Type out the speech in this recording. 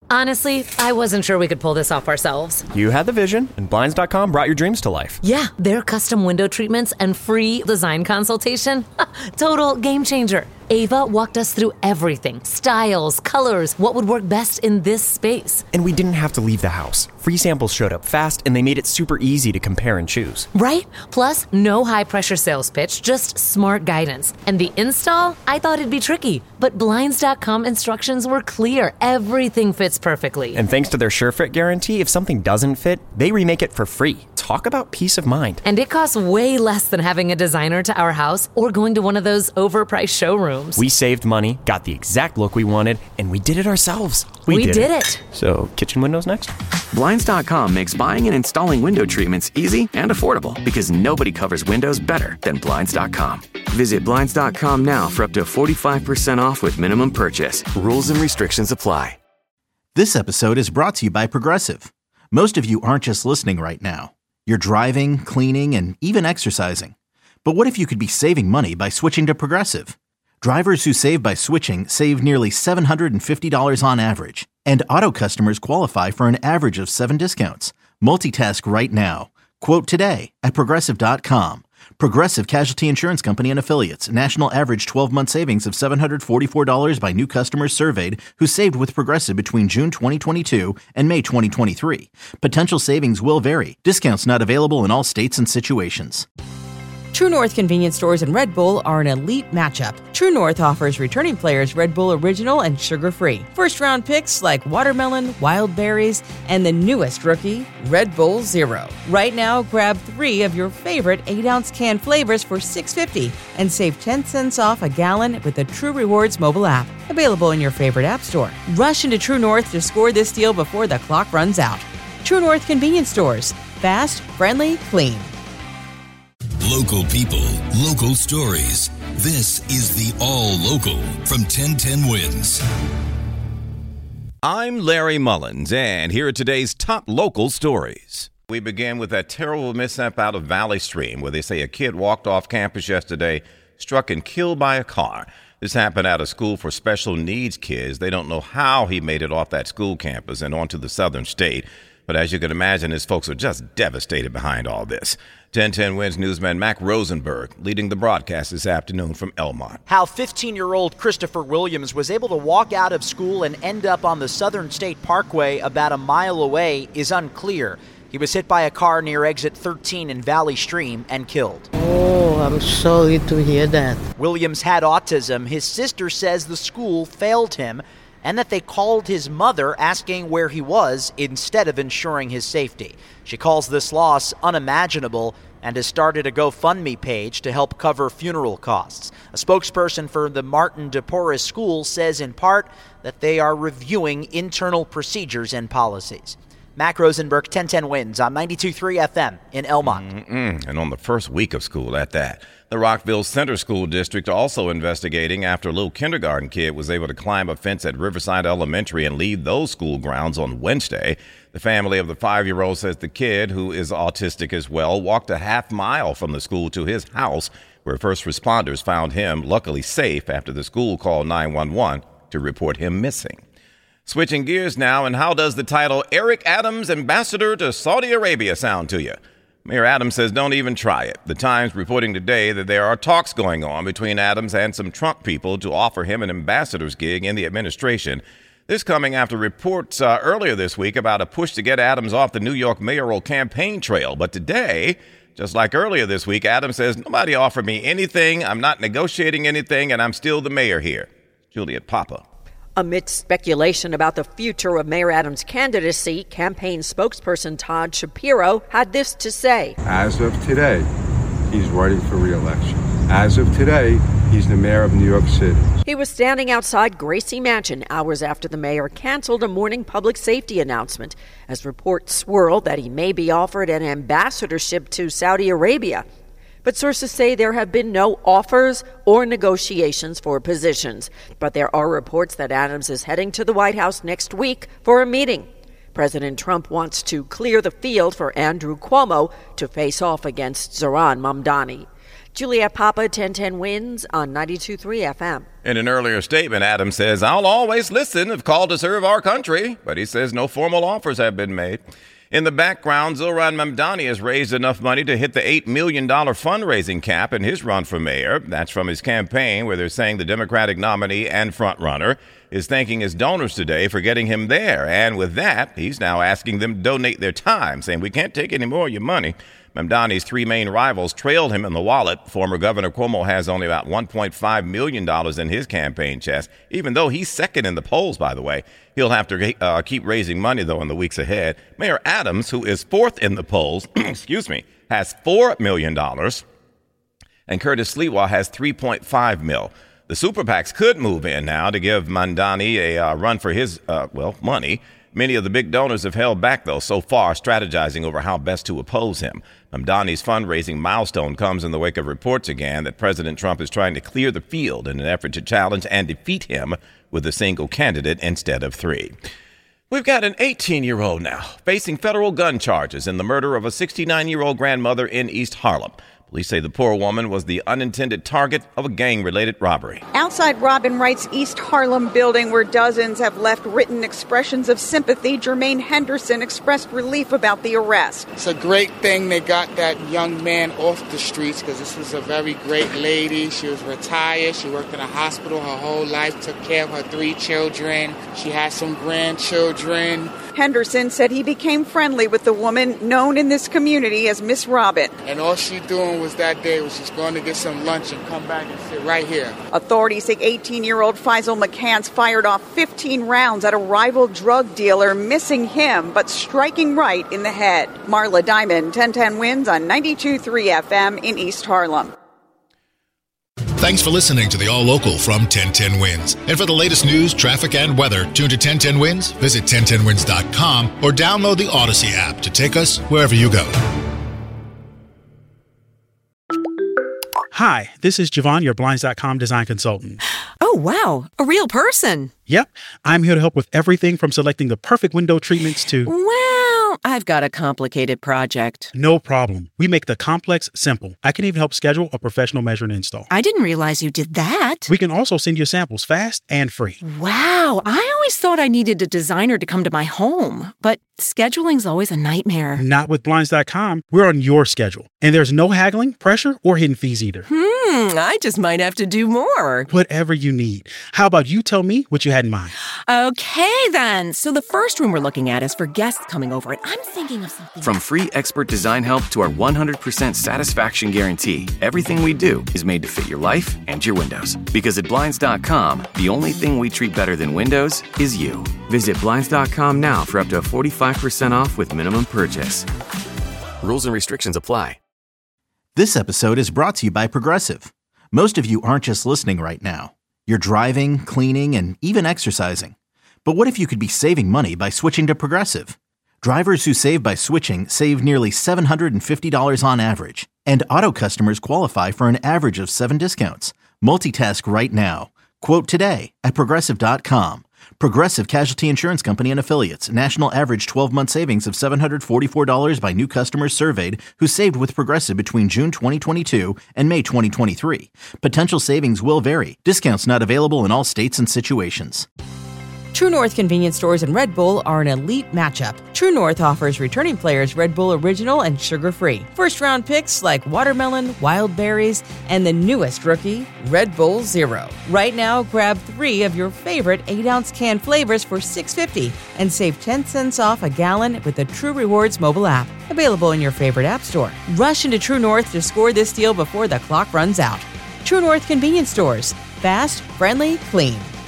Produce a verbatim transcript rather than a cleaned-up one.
Honestly, I wasn't sure we could pull this off ourselves. You had the vision, and Blinds dot com brought your dreams to life. Yeah, their custom window treatments and free design consultation. Total game changer. Ava walked us through everything. Styles, colors, what would work best in this space. And we didn't have to leave the house. Free samples showed up fast, and they made it super easy to compare and choose. Right? Plus, no high-pressure sales pitch, just smart guidance. And the install? I thought it'd be tricky, but Blinds dot com instructions were clear. Everything fits perfectly. And thanks to their SureFit guarantee, if something doesn't fit, they remake it for free. Talk about peace of mind. And it costs way less than having a designer to our house or going to one of those overpriced showrooms. We saved money, got the exact look we wanted, and we did it ourselves. We, we did, did it. it. So, kitchen windows next? Blinds dot com makes buying and installing window treatments easy and affordable because nobody covers windows better than Blinds dot com. Visit Blinds dot com now for up to forty-five percent off with minimum purchase. Rules and restrictions apply. This episode is brought to you by Progressive. Most of you aren't just listening right now. You're driving, cleaning, and even exercising. But what if you could be saving money by switching to Progressive? Drivers who save by switching save nearly seven hundred fifty dollars on average. And auto customers qualify for an average of seven discounts. Multitask right now. Quote today at Progressive dot com. Progressive Casualty Insurance Company and Affiliates. National average twelve-month savings of seven hundred forty-four dollars by new customers surveyed who saved with Progressive between June twenty twenty-two and May twenty twenty-three. Potential savings will vary. Discounts not available in all states and situations. True North convenience stores and Red Bull are an elite matchup. True North offers returning players Red Bull Original and sugar-free. First-round picks like watermelon, wild berries, and the newest rookie, Red Bull Zero. Right now, grab three of your favorite eight-ounce can flavors for six dollars and fifty cents and save ten cents off a gallon with the True Rewards mobile app. Available in your favorite app store. Rush into True North to score this deal before the clock runs out. True North convenience stores. Fast, friendly, clean. Local people, local stories. This is the All Local from ten ten Wins. I'm Larry Mullins, and here are today's top local stories. We begin with that terrible mishap out of Valley Stream, where they say a kid walked off campus yesterday, struck and killed by a car. This happened at a school for special needs kids. They don't know how he made it off that school campus and onto the southern state. But as you can imagine, his folks are just devastated behind all this. ten ten Wins newsman Mac Rosenberg leading the broadcast this afternoon from Elmont. How fifteen-year-old Christopher Williams was able to walk out of school and end up on the Southern State Parkway about a mile away is unclear. He was hit by a car near exit thirteen in Valley Stream and killed. Oh, I'm sorry to hear that. Williams had autism. His sister says the school failed him and that they called his mother asking where he was instead of ensuring his safety. She calls this loss unimaginable and has started a GoFundMe page to help cover funeral costs. A spokesperson for the Martin de Porres School says in part that they are reviewing internal procedures and policies. Mac Rosenberg, ten ten Wins on ninety-two point three F M in Elmont. Mm-mm. And on the first week of school at that. The Rockville Center School District also investigating after a little kindergarten kid was able to climb a fence at Riverside Elementary and leave those school grounds on Wednesday. The family of the five-year-old says the kid, who is autistic as well, walked a half mile from the school to his house, where first responders found him luckily safe after the school called nine one one to report him missing. Switching gears now, and how does the title Eric Adams, Ambassador to Saudi Arabia sound to you? Mayor Adams says don't even try it. The Times reporting today that there are talks going on between Adams and some Trump people to offer him an ambassador's gig in the administration. This coming after reports uh, earlier this week about a push to get Adams off the New York mayoral campaign trail. But today, just like earlier this week, Adams says nobody offered me anything, I'm not negotiating anything, and I'm still the mayor here. Juliet Papa. Amidst speculation about the future of Mayor Adams' candidacy, campaign spokesperson Todd Shapiro had this to say. As of today, he's running for re-election. As of today, he's the mayor of New York City. He was standing outside Gracie Mansion hours after the mayor canceled a morning public safety announcement as reports swirled that he may be offered an ambassadorship to Saudi Arabia. But sources say there have been no offers or negotiations for positions. But there are reports that Adams is heading to the White House next week for a meeting. President Trump wants to clear the field for Andrew Cuomo to face off against Zohran Mamdani. Juliet Papa, ten ten Wins on ninety-two point three F M. In an earlier statement, Adams says, "I'll always listen if called to serve our country," but he says no formal offers have been made. In the background, Zohran Mamdani has raised enough money to hit the eight million dollars fundraising cap in his run for mayor. That's from his campaign, where they're saying the Democratic nominee and frontrunner is thanking his donors today for getting him there. And with that, he's now asking them to donate their time, saying, "We can't take any more of your money." Mamdani's three main rivals trailed him in the wallet. Former Governor Cuomo has only about one point five million dollars in his campaign chest, even though he's second in the polls, by the way. He'll have to uh, keep raising money, though, in the weeks ahead. Mayor Adams, who is fourth in the polls, excuse me, has four million dollars, and Curtis Sliwa has three point five mil. The super PACs could move in now to give Mamdani a uh, run for his, uh, well, money. Many of the big donors have held back, though, so far, strategizing over how best to oppose him. Mamdani's fundraising milestone comes in the wake of reports again that President Trump is trying to clear the field in an effort to challenge and defeat him with a single candidate instead of three. We've got an eighteen-year-old now facing federal gun charges in the murder of a sixty-nine-year-old grandmother in East Harlem. Police say the poor woman was the unintended target of a gang-related robbery. Outside Robin Wright's East Harlem building, where dozens have left written expressions of sympathy, Jermaine Henderson expressed relief about the arrest. It's a great thing they got that young man off the streets, because this was a very great lady. She was retired. She worked in a hospital her whole life, took care of her three children. She had some grandchildren. Henderson said he became friendly with the woman known in this community as Miss Robin. And all she doing was that day was just going to get some lunch and come back and sit right here. Authorities say eighteen-year-old Faisal McCants fired off fifteen rounds at a rival drug dealer, missing him but striking Wright in the head. Marla Diamond, ten ten Wins on ninety-two point three F M in East Harlem. Thanks for listening to the All Local from ten ten Wins. And for the latest news, traffic, and weather, tune to ten ten Wins, visit ten ten wins dot com, or download the Odyssey app to take us wherever you go. Hi, this is Javon, your Blinds dot com design consultant. Oh, wow. A real person. Yep. I'm here to help with everything from selecting the perfect window treatments to... Well, I've got a complicated project. No problem. We make the complex simple. I can even help schedule a professional measure and install. I didn't realize you did that. We can also send you samples fast and free. Wow. I always thought I needed a designer to come to my home, but scheduling's always a nightmare. Not with Blinds dot com. We're on your schedule. And there's no haggling, pressure, or hidden fees either. Hmm, I just might have to do more. Whatever you need. How about you tell me what you had in mind? Okay, then. So the first room we're looking at is for guests coming over, and I'm thinking of something. From free expert design help to our one hundred percent satisfaction guarantee, everything we do is made to fit your life and your windows. Because at Blinds dot com, the only thing we treat better than windows is you. Visit Blinds dot com now for up to forty-five percent off with minimum purchase. Rules and restrictions apply. This episode is brought to you by Progressive. Most of you aren't just listening right now. You're driving, cleaning, and even exercising. But what if you could be saving money by switching to Progressive? Drivers who save by switching save nearly seven hundred fifty dollars on average. And auto customers qualify for an average of seven discounts. Multitask right now. Quote today at Progressive dot com. Progressive Casualty Insurance Company and Affiliates. National average twelve-month savings of seven hundred forty-four dollars by new customers surveyed who saved with Progressive between June twenty twenty-two and May twenty twenty-three. Potential savings will vary. Discounts not available in all states and situations. True North convenience stores and Red Bull are an elite matchup. True North offers returning players Red Bull Original and sugar-free. First-round picks like watermelon, wild berries, and the newest rookie, Red Bull Zero. Right now, grab three of your favorite eight-ounce can flavors for six dollars and fifty cents and save ten cents off a gallon with the True Rewards mobile app. Available in your favorite app store. Rush into True North to score this deal before the clock runs out. True North convenience stores. Fast, friendly, clean.